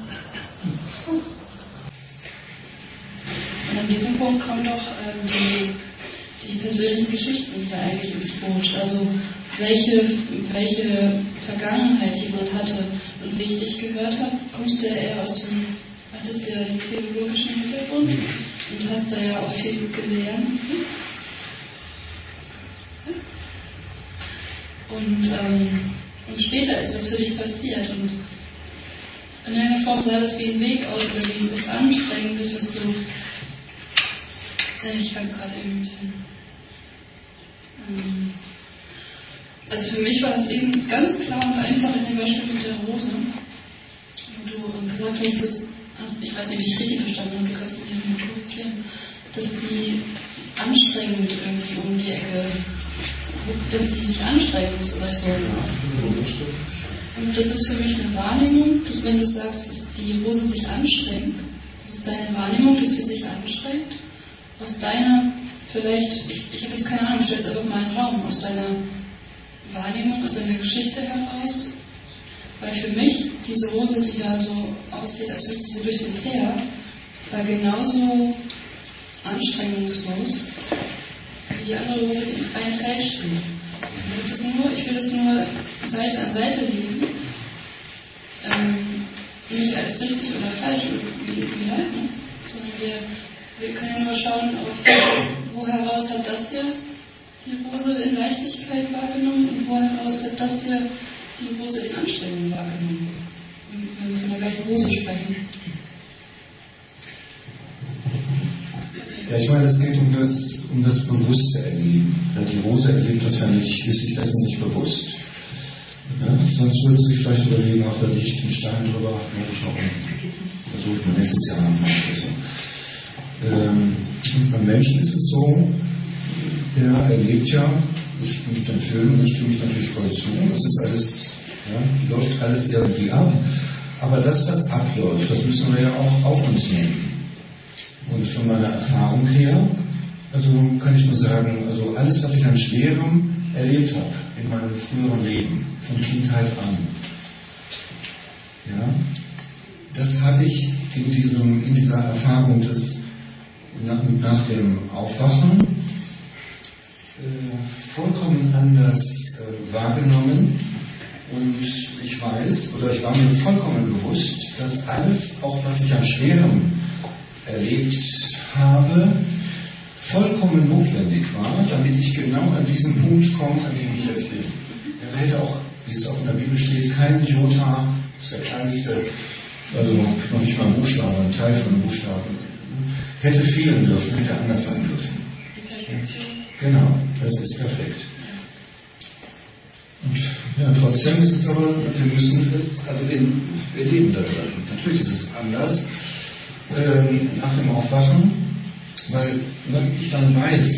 Und an diesem Punkt kommen doch ähm, die, die persönlichen Geschichten hier eigentlich ins Boot. Also welche, welche Vergangenheit jemand hatte. Und wie ich dich gehört habe, kommst du ja eher aus dem, hattest du ja den theologischen Hintergrund und hast da ja auch viel gelernt. Und, ähm, und später ist was für dich passiert. Und in einer Form sah das wie ein Weg aus oder wie etwas Anstrengendes, was du. Äh, ich kann es gerade eben nicht hin. Ähm, also für mich war es eben ganz klar und einfach in dem Beispiel mit der Rose. Wo du gesagt hast, dass, hast, ich weiß nicht, wie ich richtig verstanden habe, du kannst mich ja mal korrigieren, dass die anstrengend irgendwie um die Ecke, dass die sich anstrengen muss oder so. Und das ist für mich eine Wahrnehmung, dass wenn du sagst, dass die Rose sich anstrengt, das ist deine Wahrnehmung, dass sie sich anstrengt, aus deiner, vielleicht, ich, ich habe jetzt keine Ahnung, stell es einfach mal in den Raum, aus deiner Wahrnehmung, aus deiner Geschichte heraus, weil für mich diese Rose, die ja so aussieht, als müsste sie durch den Teer, war genauso anstrengungslos wie die andere Rose, die im freien Feld steht. Das ist nur, ich will es nur Seite an Seite legen, ähm, nicht als richtig oder falsch wie, wie halten, sondern wir, wir können ja nur schauen, auf wo heraus hat das hier die Rose in Leichtigkeit wahrgenommen und wo heraus hat das hier die Rose in Anstrengung wahrgenommen, wenn wir von der gleichen Rose sprechen. Ja, ich meine, es geht um das, um das bewusste Erleben. Ja, die Rose erlebt das ja nicht, ist sich dessen nicht bewusst. Ja, sonst würde sie vielleicht überlegen, ach, da liegt ein Stein drüber, mache ich noch ein, versuche ich mir nächstes Jahr nochmal. So. Ähm, und beim Menschen ist es so, der erlebt ja, das mit dem Film, da stimme ich natürlich voll zu, das ist alles, ja, läuft alles irgendwie ab, aber das, was abläuft, das müssen wir ja auch auf uns nehmen. Und von meiner Erfahrung her, also kann ich nur sagen, also alles, was ich an Schwerem erlebt habe in meinem früheren Leben, von Kindheit an, ja, das habe ich in, diesem, in dieser Erfahrung des, nach, nach dem Aufwachen äh, vollkommen anders äh, wahrgenommen. Und ich weiß, oder ich war mir vollkommen bewusst, dass alles, auch was ich an Schwerem erlebt habe, vollkommen notwendig war, damit ich genau an diesen Punkt komme, an dem ich jetzt bin. Er hätte auch, wie es auch in der Bibel steht, kein Jota, das ist der kleinste, also noch nicht mal ein Buchstabe, ein Teil von einem Buchstaben, hätte fehlen dürfen, hätte anders sein dürfen. Genau, das ist perfekt. Und ja, trotzdem ist es aber, wir müssen es, also wir, wir leben da drin. Natürlich ist es anders ähm, nach dem Aufwachen, weil wenn ich dann weiß,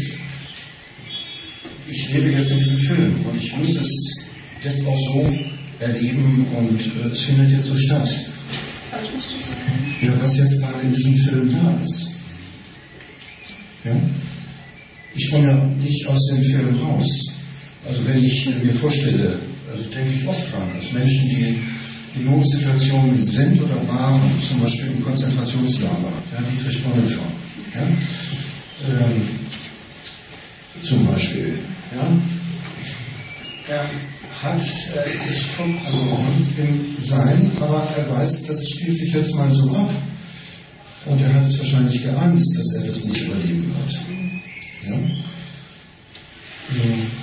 ich lebe jetzt in diesem Film und ich muss es jetzt auch so erleben und äh, es findet jetzt so statt. Was musst du sagen? Ja, was jetzt gerade in diesem Film da ist. Ja? Ich komme ja nicht aus dem Film raus. Also wenn ich mir vorstelle, also denke ich oft dran, dass Menschen, die in Notsituationen sind oder waren, zum Beispiel im Konzentrationslager, ja, Dietrich Bonhoeffer, ja, ähm, zum Beispiel, ja, er hat, er ist voll verloren im Sein, aber er weiß, das spielt sich jetzt mal so ab. Und er hat es wahrscheinlich geahnt, dass er das nicht überleben wird. Ja? Also,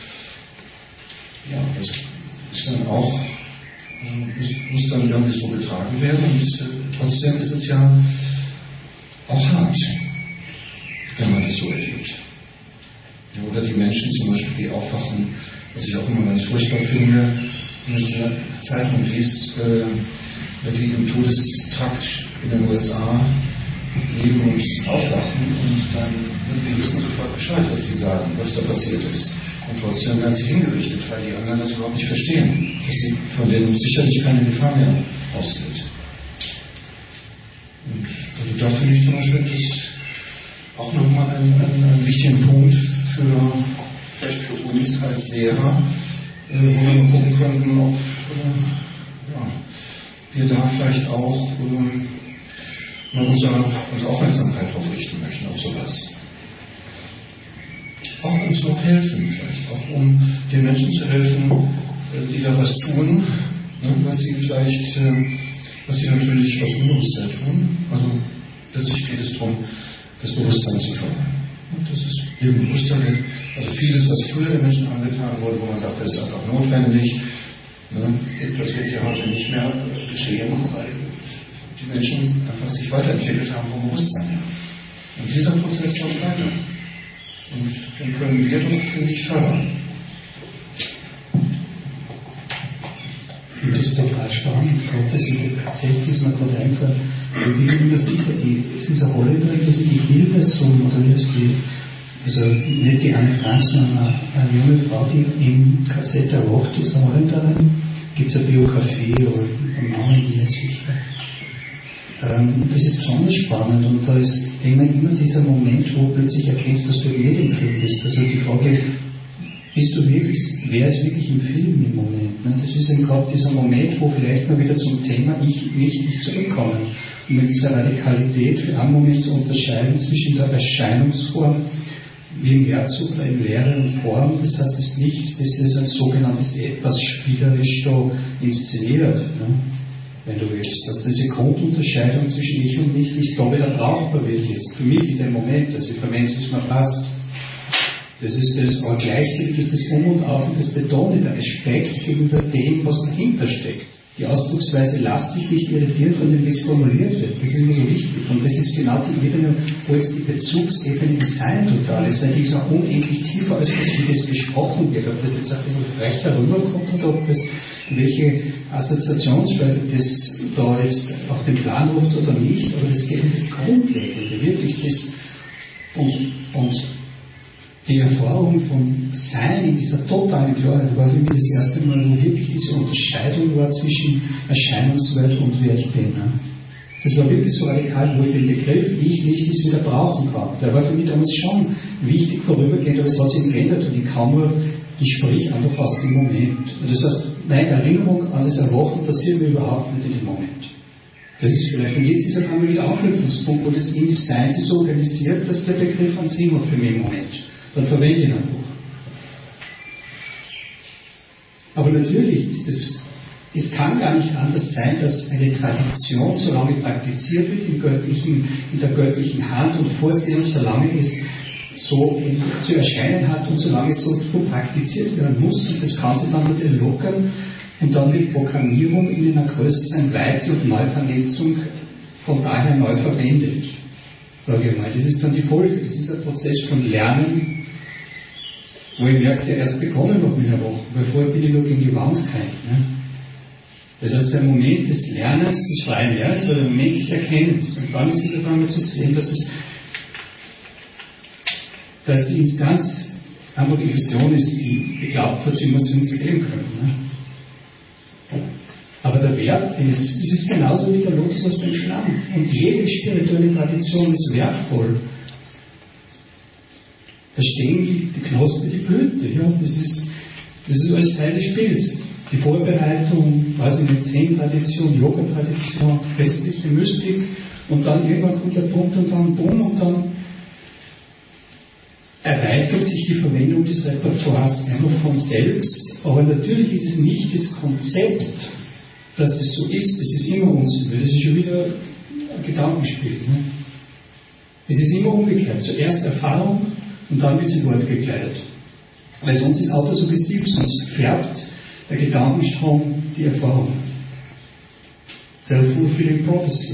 ja, das ist dann auch, muss, muss dann irgendwie so getragen werden und äh, trotzdem ist es ja auch hart, wenn man das so erlebt. Ja, oder die Menschen zum Beispiel, die aufwachen, was ich auch immer ganz furchtbar finde, wenn man in der Zeitung liest, äh, die im Todestrakt in den U S A leben und aufwachen und dann, wir wissen sofort Bescheid, was die sagen, was da passiert ist. Und trotzdem werden sie hingerichtet, weil die anderen das überhaupt nicht verstehen, dass sie von denen sicherlich keine Gefahr mehr ausgeht. Und also da finde ich zum Beispiel das auch nochmal einen, einen, einen wichtigen Punkt für, vielleicht für uns als Lehrer, äh, wo wir mal gucken könnten, ob äh, ja, wir da vielleicht auch äh, mal unsere, unsere Aufmerksamkeit darauf richten möchten, auf sowas. Auch uns noch helfen, vielleicht auch um den Menschen zu helfen, die da was tun, ne, was sie vielleicht, äh, was sie natürlich aus Unbewusstsein tun. Also letztlich geht es darum, das Bewusstsein zu fördern. Und das ist eben Bewusstsein, also vieles, was früher den Menschen angetan wurde, wo man sagt, das ist einfach notwendig, ne, das wird ja heute nicht mehr geschehen, weil die Menschen einfach sich weiterentwickelt haben vom Bewusstsein her. Und dieser Prozess läuft weiter. Und den können wir doch, finde ich, fördern. Ich finde das total spannend. Gerade das mit dem K Z ist mir gerade eingefallen. Ich bin immer sicher, die, es ist eine Holländerin, die die Hilversum moderiert, die, also nicht die Anne Frank, sondern eine, eine junge Frau, die im K Z erwacht ist, eine Holländerin. Gibt es eine Biografie, aber beim Namen bin ich nicht sicher. Ähm, das ist besonders spannend und da ist immer, immer dieser Moment, wo du plötzlich erkennst, dass du nicht im Film bist. Also die Frage, bist du wirklich, wer ist wirklich im Film im Moment? Ne? Das ist eben gerade dieser Moment, wo vielleicht mal wieder zum Thema Ich, nicht ich zurückkommen. Und mit dieser Radikalität für einen Moment zu unterscheiden zwischen der Erscheinungsform wie im Herzog in Lehre und Form, das heißt das Nichts, das ist ein sogenanntes etwas spielerisch da inszeniert. Ne? Wenn du willst, dass diese Grundunterscheidung zwischen Ich und Nichts da wieder brauchbar wird jetzt, für mich in dem Moment, dass ich verwende, wie es mir passt. Das ist das, aber gleichzeitig ist das Um und Auf und das betont der Respekt gegenüber dem, was dahinter steckt. die Ausdrucksweise lass dich nicht irritieren von dem, wie es formuliert wird. Das ist immer so wichtig. Und das ist genau die Ebene, wo jetzt die Bezugsebene im Sein total ist, weil die ist auch unendlich tiefer als das, wie das gesprochen wird. Ob das jetzt ein bisschen frecher rüberkommt oder ob das, welche Assoziationsfelder das da jetzt auf den Plan ruft oder nicht, aber das geht um das Grundlegende, wirklich das und, und die Erfahrung von Sein in dieser totalen Klarheit war für mich das erste Mal, wo wirklich diese Unterscheidung war zwischen Erscheinungswelt und wer ich bin. Ne? Das war wirklich so radikal, wo ich den Begriff Ich nicht ist wieder brauchen kann. Der war für mich damals schon wichtig vorübergehend, aber es hat sich geändert und ich kann nur, ich sprich einfach aus dem Moment. Und das heißt, meine Erinnerung an das Erwachen passiert mir überhaupt nicht in dem Moment. Das ist vielleicht, und jetzt ist auf einmal wieder Anknüpfungspunkt, wo das im Sein sich so organisiert, dass der Begriff an Sinn hat für mich im Moment. Dann verwende ich ihn einfach. Aber natürlich ist es, es kann gar nicht anders sein, dass eine Tradition, solange praktiziert wird im göttlichen, in der göttlichen Hand und Vorsehung, solange es so in, zu erscheinen hat und solange es so praktiziert werden muss, und das kann sich dann wieder lockern und dann mit Programmierung in einer größeren Weite und Neuvernetzung von daher neu verwendet. Sage ich mal, das ist dann die Folge, das ist ein Prozess von Lernen, wo ich merke, der erst begonnen hat mit einer Woche, weil vorher bin ich nur gegen die Wand gerannt. Ne? Das heißt, der Moment des Lernens, des freien Lernens, oder der Moment des Erkennens. Und dann ist es auf einmal zu sehen, dass es, dass die Instanz einfach Illusion ist, die geglaubt hat, sie muss uns leben können. Ne? Aber der Wert ist, ist es genauso wie der Lotus aus dem Schlamm. Und jede spirituelle Tradition ist wertvoll. Da stehen die, die Knospe, die Blüte. Ja, das ist, das ist alles Teil des Spiels. Die Vorbereitung, weiß ich nicht, Zen-Tradition, Yoga-Tradition, christliche Mystik, und dann irgendwann kommt der Punkt und dann bumm, und dann erweitert sich die Verwendung des Repertoires einfach von selbst. Aber natürlich ist es nicht das Konzept, dass das so ist. Das ist immer Unsinn, das ist schon wieder ein Gedankenspiel. Ne? Es ist immer umgekehrt. Zuerst Erfahrung und dann wird sie Wort gekleidet. Weil sonst ist autosuggestiv, sonst färbt der Gedankenstrom die Erfahrung. Self-fulfilling prophecy.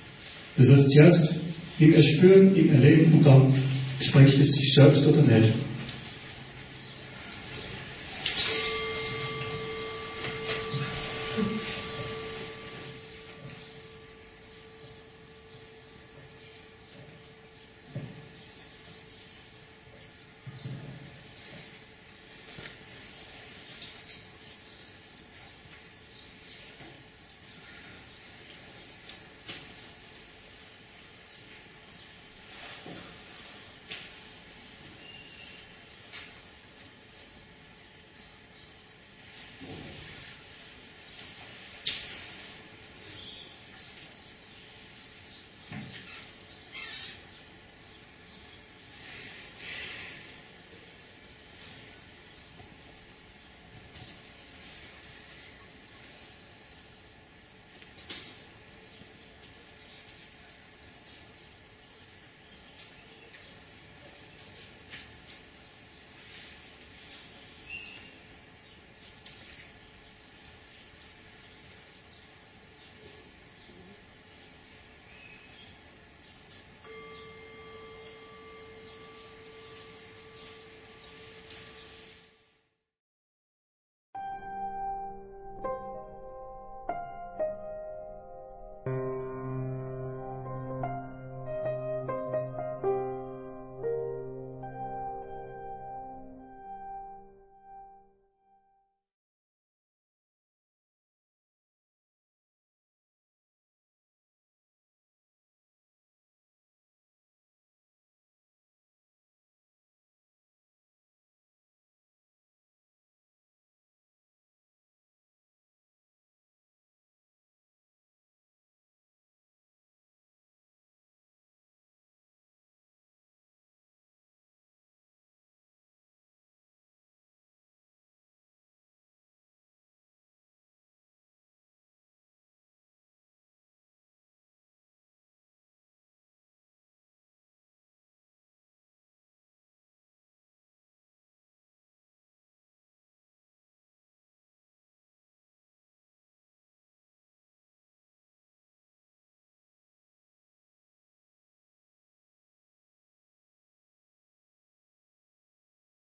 Das heißt, zuerst im Erspüren, im Erleben und dann spricht es sich selbst oder nicht.